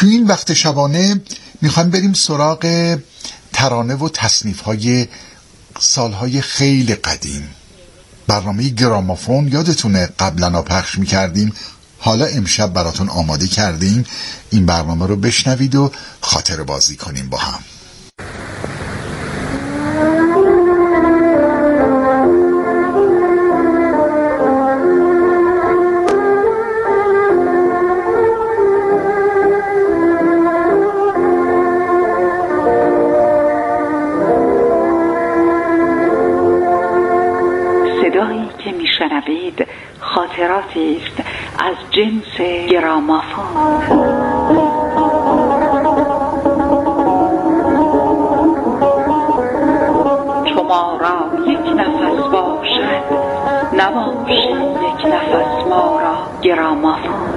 تو این وقت شبانه میخوایم بریم سراغ ترانه و تصنیف‌های سالهای خیلی قدیم. برنامه گرامافون یادتونه قبلا پخش میکردیم، حالا امشب براتون آماده کردیم. این برنامه رو بشنوید و خاطره بازی کنیم با هم. خاطراتی است از جنس گرامافون. چو ما را یک نفس باشد نباشی یک نفس ما را گرامافون.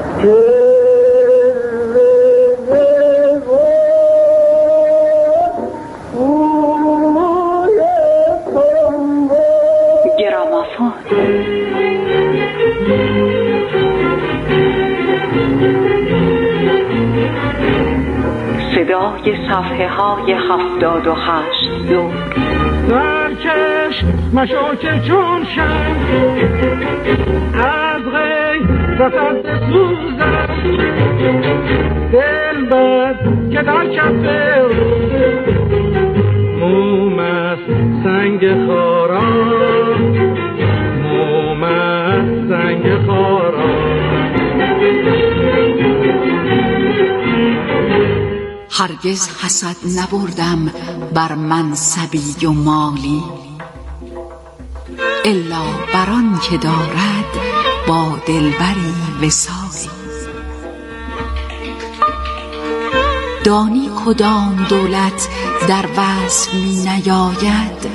صدای صفحه های 78 دور. برکش مشو که چون شم از غیرتت بسوزم، دل بد که در کف موم است سنگ خارا، موم است سنگ خارا. هرگز حسد نبردم بر منصبی و مالی، الا بران که دارد با دلبری وصالی. دانی کدام دولت در وصف می نیاید،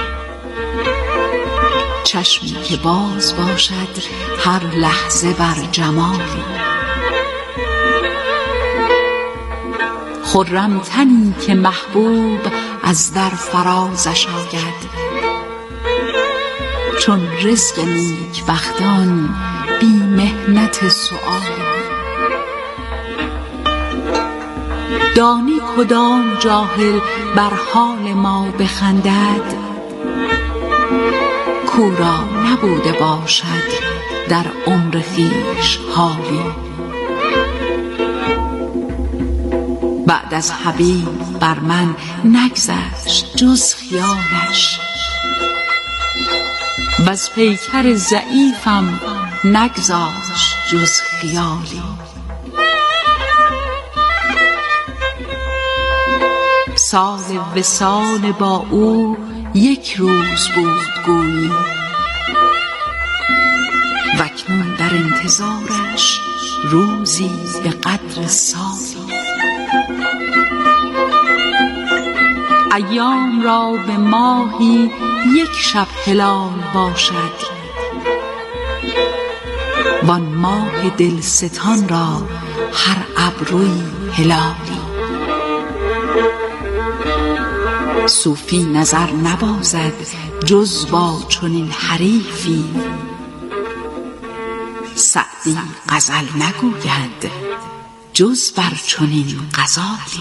چشمی که باز باشد هر لحظه بر جمالی. خرم تنی که محبوب از در فرازش آید، چون رزق نیکبختان بی محنت سؤالی. دانی کدام جاهل بر حال ما بخندد، کو را نبوده باشد در عمر خویش حالی. بعد از حبیب بر من نگذشت جز خیالش، وز پیکر ضعیفم نگذاشت جز خیالی. سال وصال با او یک روز بود گویی، واکنون در انتظارش روزی به قدر سالی. ایام را به ماهی یک شب هلال باشد، وان ماه دلستان را هر ابروی هلالی. صوفی نظر نبازد جز با چنین حریفی، سعدی غزل نگوید جز بر چنین غزالی.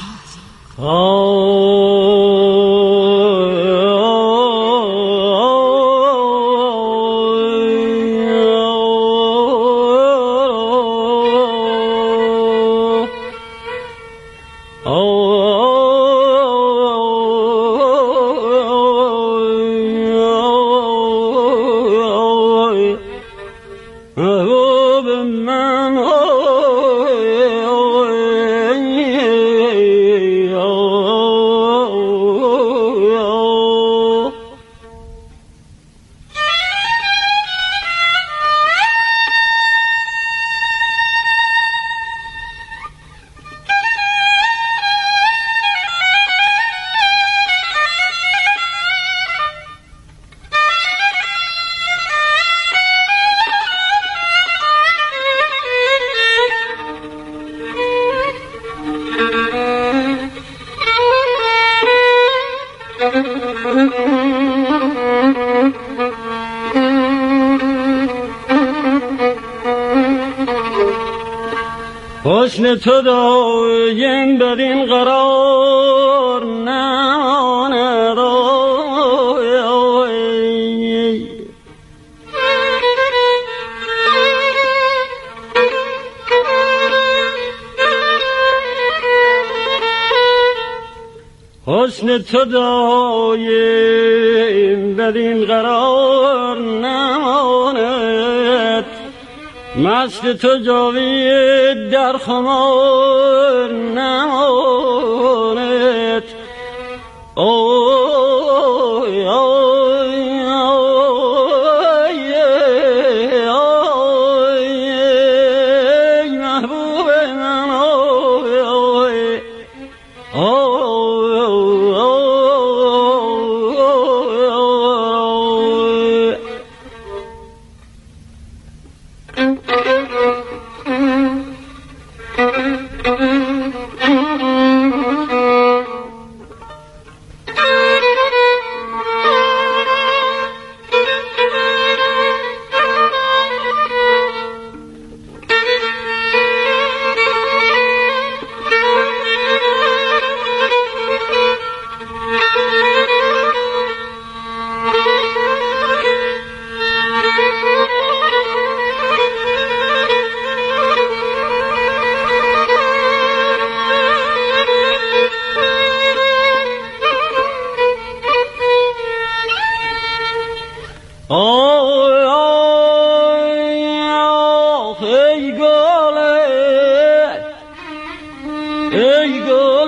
حسن تو دایم بدین قرار نماند. حسن تو دایم بدین قرار نماند. مست تو جاوید در خمار نماند. اوی اوی اوی اوی محبوب من اوی اوی ای گل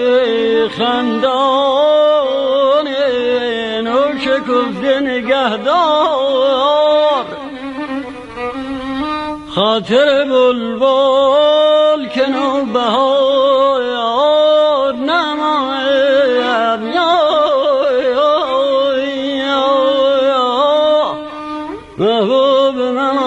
خندان نوشکفته نگهدار. خاطر بلبل که نوبهار نماند. محبوب من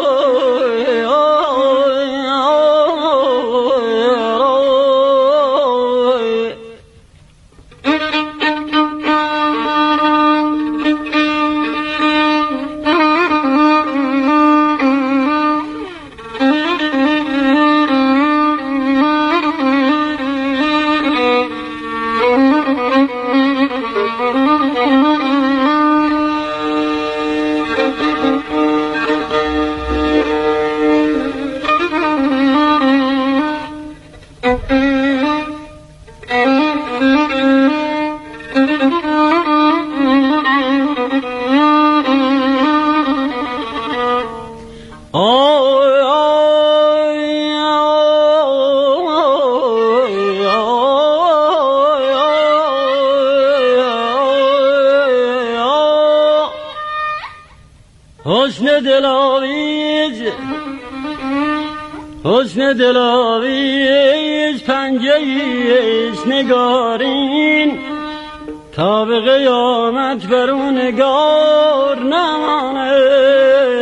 حسن دلاویز پنجه ایست نگارین. تا به قیامت بر اون نگار نماند.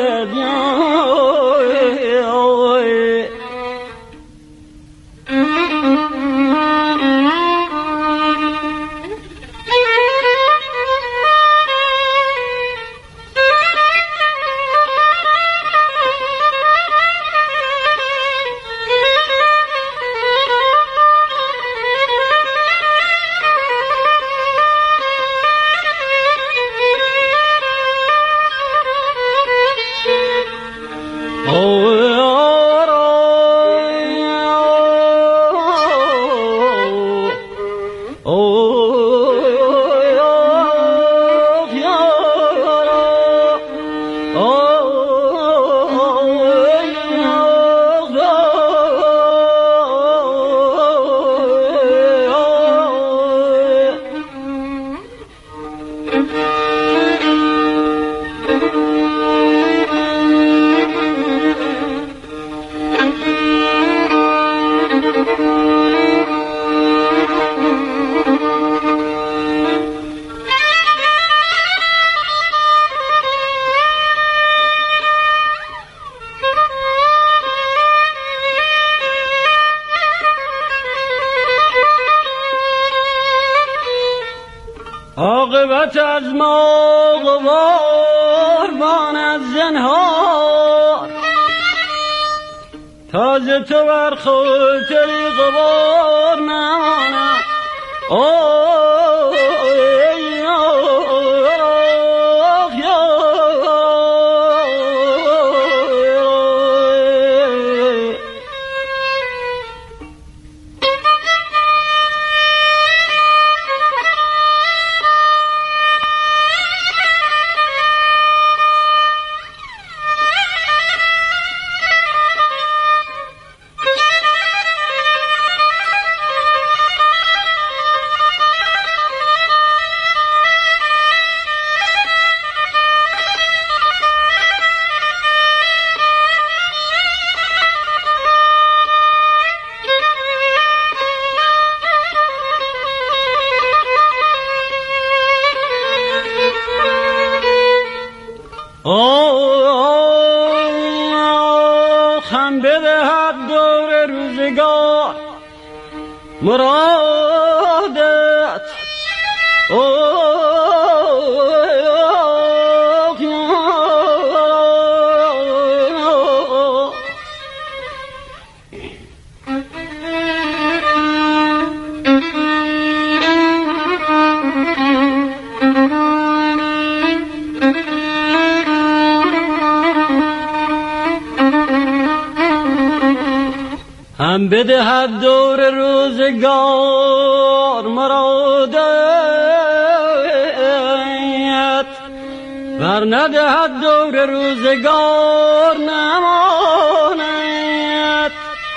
عاقبت از ما قبار بان از زنهار. تازه تو بر خاطر غبار نماند. خم بدهد دور روزگار مرادت. هم بدهد دور روزگار مرادت، ور ندهد دور روزگار نماند.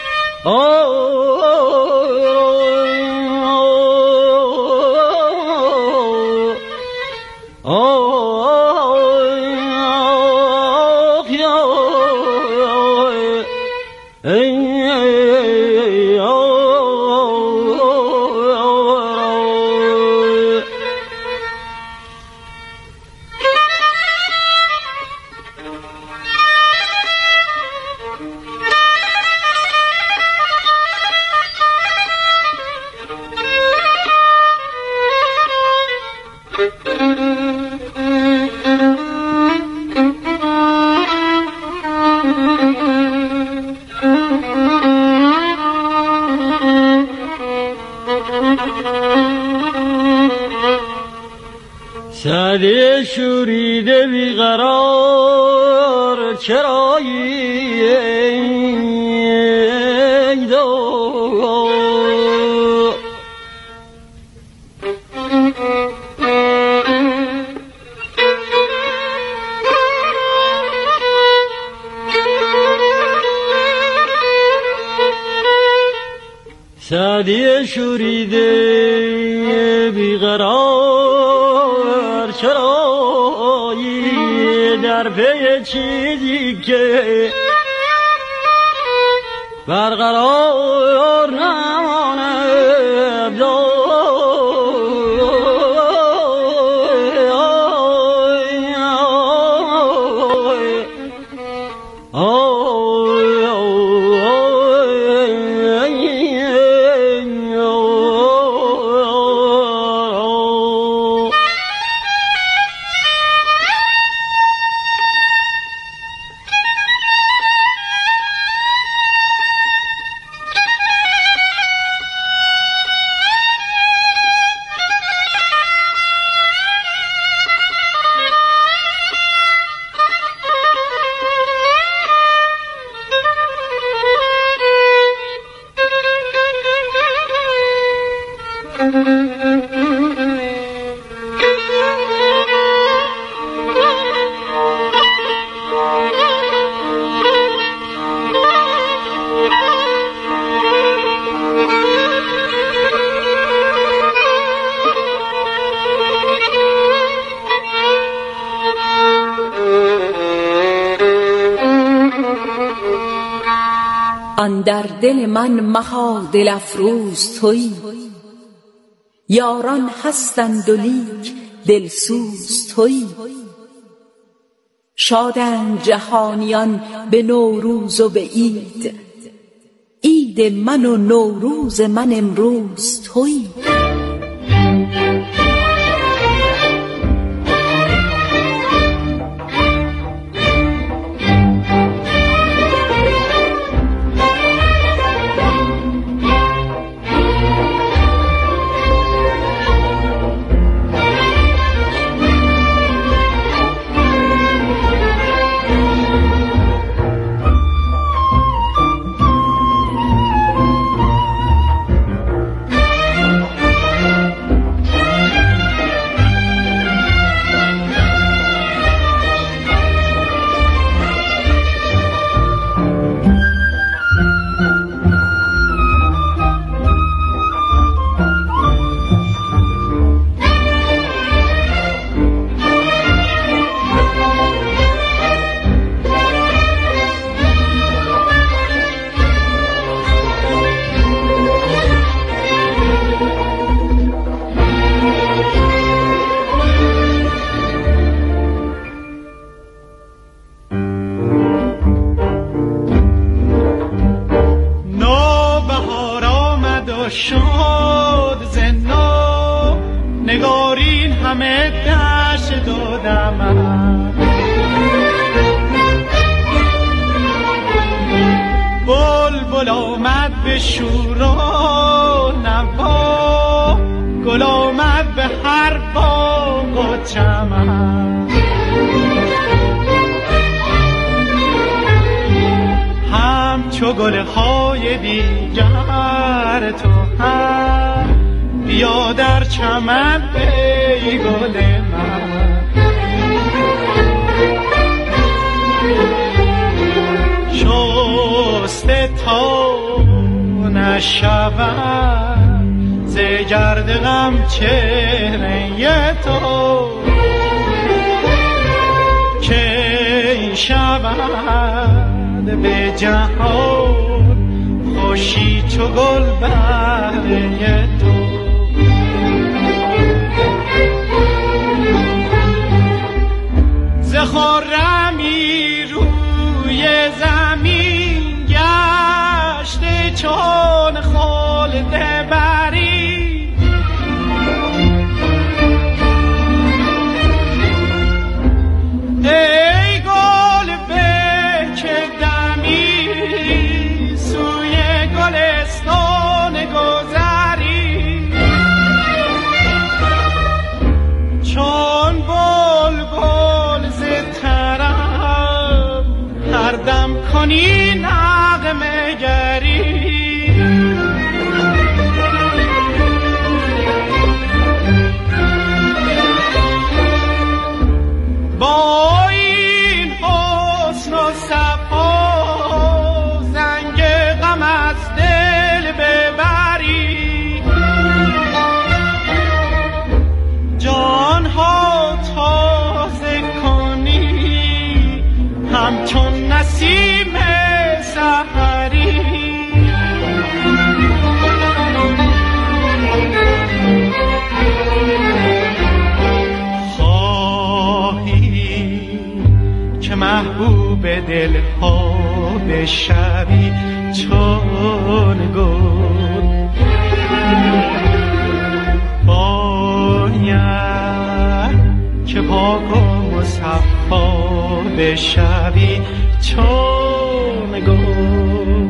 سعدی شوریده بیقرار چرایی دو سعدی شوریده بیقرار چرایی در پی چیزی که برقرار نماند. اندر دل من مها دل افروز تویی، یاران هستند و لیک دلسوز تویی. شادند جهانیان به نوروز و به عید، عید من و نوروز من امروز تویی. و شد زنو، نگارین همه دشت دادم. بلبل آمد به شور و نوا، گل آمد به هر باغ و چمن. همچو گل‌های دیگر تو هم بیا در چمن ای گل من. شسته تا نشود ز گرد غم چهره تو، که شود به جهان خوشی چو گل بهره تو. ز خرمی روی زمین گشته چون خلد بری، ای گل به که دمی سوی گلستان گذری، چون بلبل ز طرب هر دم کنی نغمه گری. با این حسن و صفا زنگ غم از دل ببری، جانها تازه کنی همچون نسیم سحری. محبوب دلها بشوی چون گل، باید که پاک و مصفا بشوی چون گل.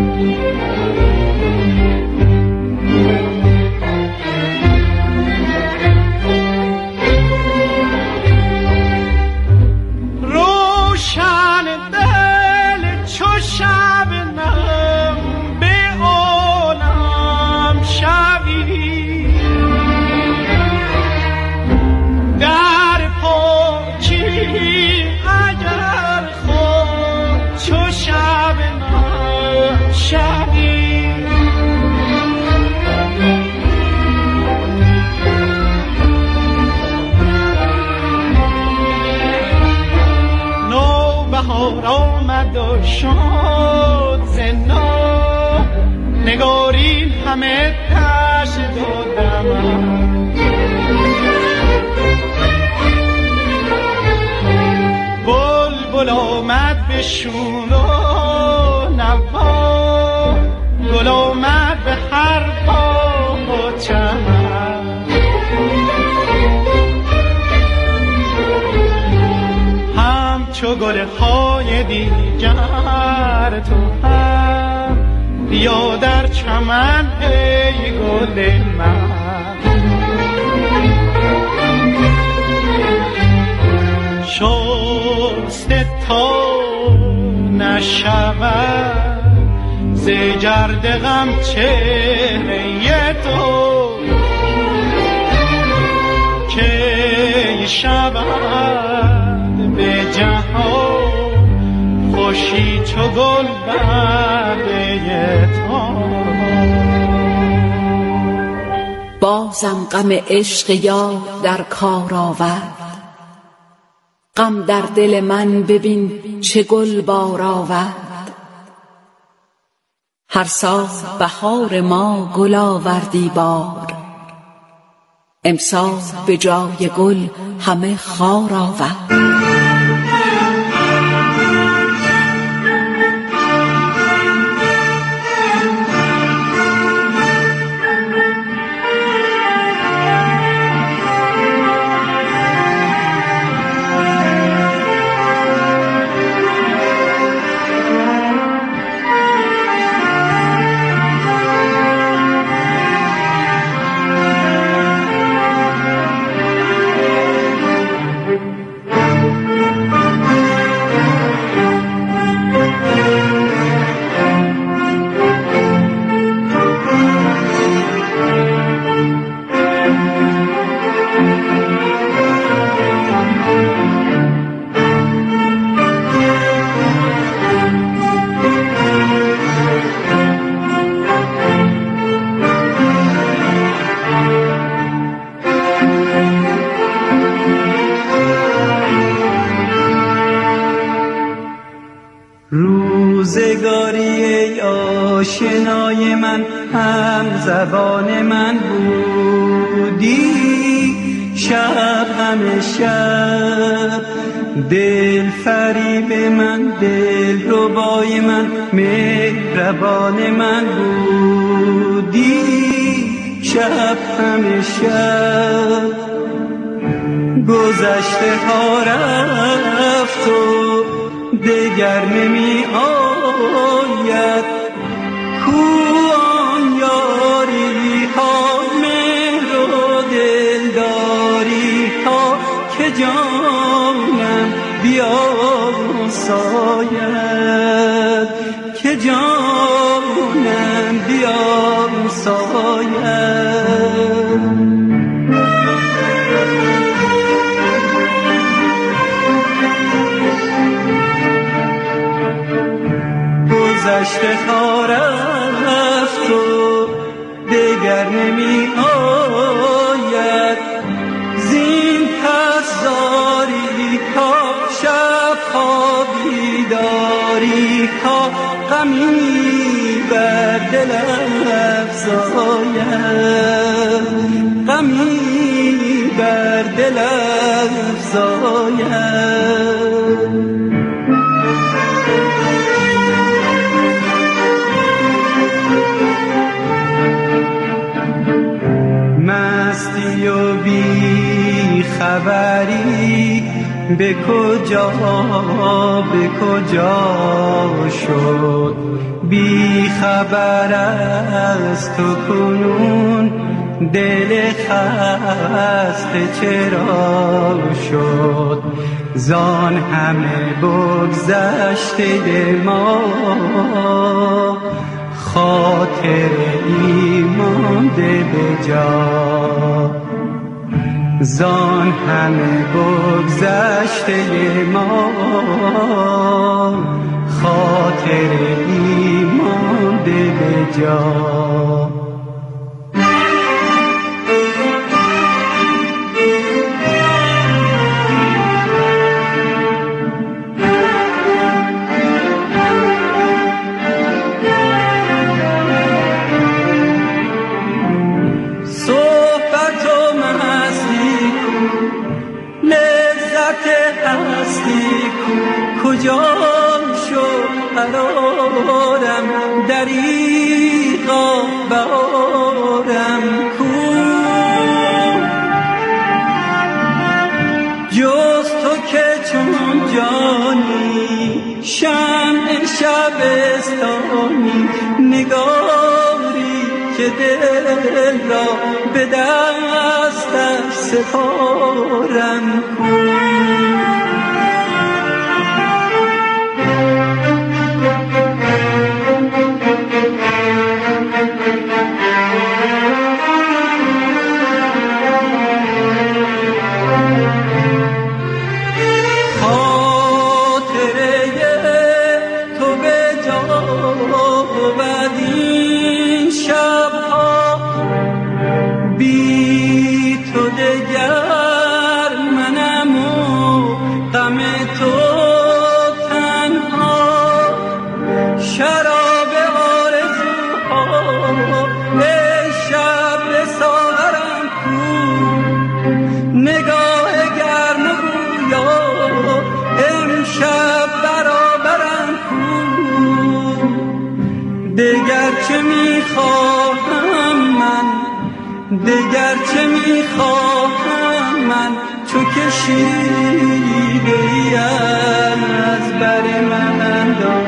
آمد و شد زنا، نگارین همه دشت دادم. بلبل آمد به شور و نوا، گل آمد به هر باغ و چمن. چو گل‌های دیگر تو هم بیا در چمن ای گل من. شسته تا نشود ز گرد غم چهره تو، که شود به جهان خوشی چو گل بهره تو. بازم غم عشق یار در کار آورد، غم در دل من ببین چه گل بار آورد. هر سال بهار ما گل آوردی بار، امسال به جای گل همه خار آورد. آشنای من، هم زبان من بودی شب همه شب. دل فریب من، دل ربای من، مهربان من بودی شب همه شب. گذشته ها رفت و دگر نمی آید، کو آن یاری ها، مهر و دلداری ها که جانم بیاساید، که جانم بیاساید. گذشته ها رفت و دگر نمی آید، زین پس زاری ها، شب ها بیداری ها، غمی بر دل افزاید، غمی بر دل افزاید. مستی و بی خبری به کجا شد، بی خبر از تو کنون دل خسته چرا شد. زان همه بگذشته ما خاطر ایمانده به جا، زان همه بگذشته ما خاطر ایمانده به جا. کجا شد قرارم، دریغا بارم کو، جز تو که چون جانی شمع شبستانی، نگاری که دل را به دستش سپارم کو. دگر چه میخواهم من، چو کشیده‌ای از بر من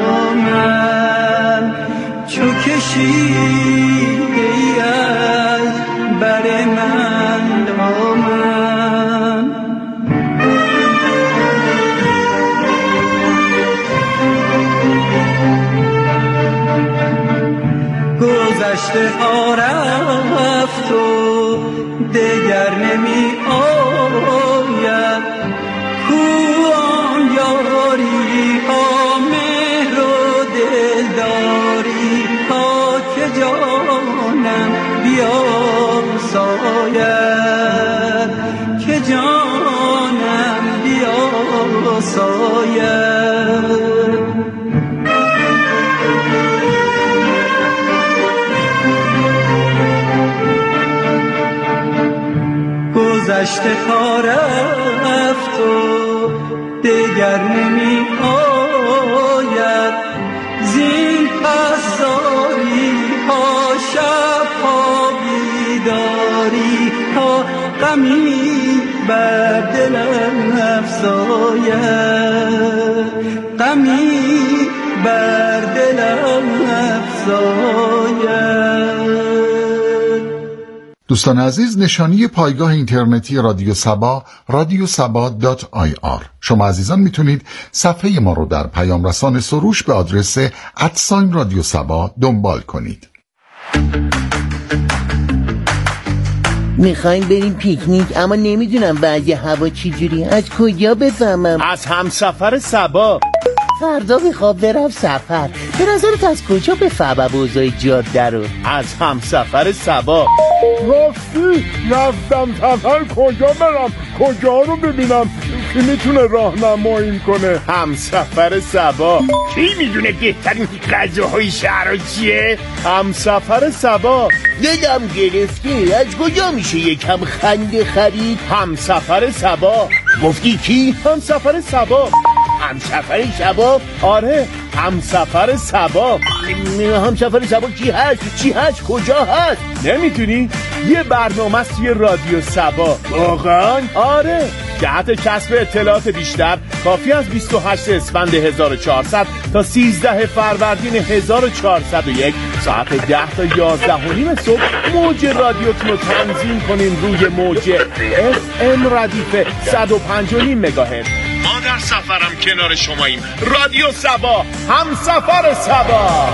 دامن، چو کشیده‌ای از بر من دامن. گذشته ها رفت و دگر نمی آید، کو آن یاری ها، مهر و دلداری ها که جانم بیاساید، که جانم بیاساید. گذشته تا رفت و دگر نمی آید زین پس زاری ها شب ها بیداری ها غمی بر دلم افزاید غمی بر دلم افزاید. دوستان عزیز، نشانی پایگاه اینترنتی رادیو سبا radiosaba.ir. شما عزیزان میتونید صفحه ما رو در پیام رسان سروش به آدرس @رادیو سبا دنبال کنید. میخوایم بریم پیکنیک اما نمیدونم وضع هوا چی جوری، از کجا بفهمم؟ از همسفر سبا. فردا میخوام برم سفر، به نظرت از کجا بفهمم اوضاع جاده رو؟ از همسفر سبا. راستی رفتم سفر کجا برم، کجا رو ببینم، کی میتونه راهنماییم کنه؟ همسفر سبا. کی میدونه بهترین غذاهای شهر چیه؟ همسفر سبا. دلم گرفته، از کجا میشه یکم خنده خرید؟ همسفر سبا. گفتی کی؟ همسفر سبا. همسفر سبا؟ آره، همسفر سبا. همسفر سبا کی هست؟ چی هست؟ کجا هست؟ نمیدونی؟ یه برنامه است توی رادیو سبا. واقعا؟ آره. جهت کسب اطلاعات بیشتر کافی از 28 اسفند 1400 تا 13 فروردین 1401 ساعت 10 تا 11:30 صبح موج رادیوتون رو تنظیم کنین روی موج FM ردیف 105.5 مگاهرتز. ما در سفرم کنار شماییم. رادیو سبا، همسفر سبا.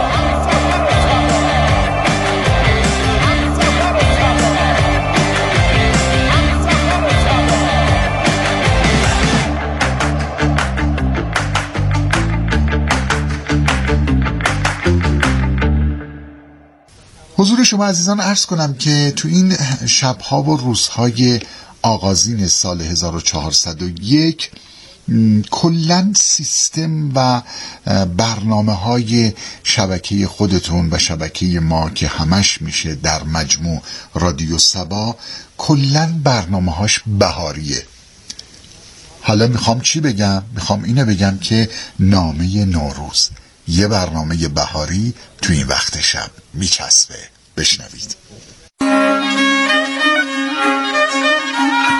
حضور شما عزیزان عرض کنم که تو این شبها و روزهای آغازین سال 1401 کلن سیستم و برنامه‌های شبکه خودتون و شبکه ما که همش میشه در مجموع رادیو سبا کلن برنامه‌هاش بهاریه. حالا میخوام چی بگم؟ میخوام اینو بگم که نامه نوروز، یه برنامه بهاری تو این وقت شب میچسبه. بشنوید.